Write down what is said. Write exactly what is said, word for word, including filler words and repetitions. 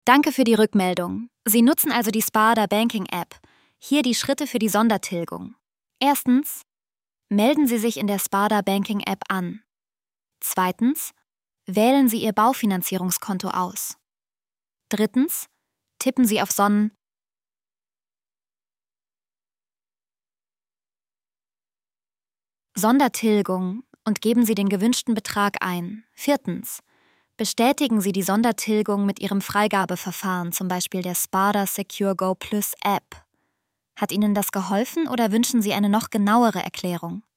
Danke für die Rückmeldung. Sie nutzen also die Sparda Banking App. Hier die Schritte für die Sondertilgung. Erstens, melden Sie sich in der Sparda Banking App an. Zweitens, wählen Sie Ihr Baufinanzierungskonto aus. Drittens, tippen Sie auf Sonnen Sondertilgung und geben Sie den gewünschten Betrag ein. Viertens, bestätigen Sie die Sondertilgung mit Ihrem Freigabeverfahren, zum Beispiel der Sparda Secure Go Plus App. Hat Ihnen das geholfen oder wünschen Sie eine noch genauere Erklärung?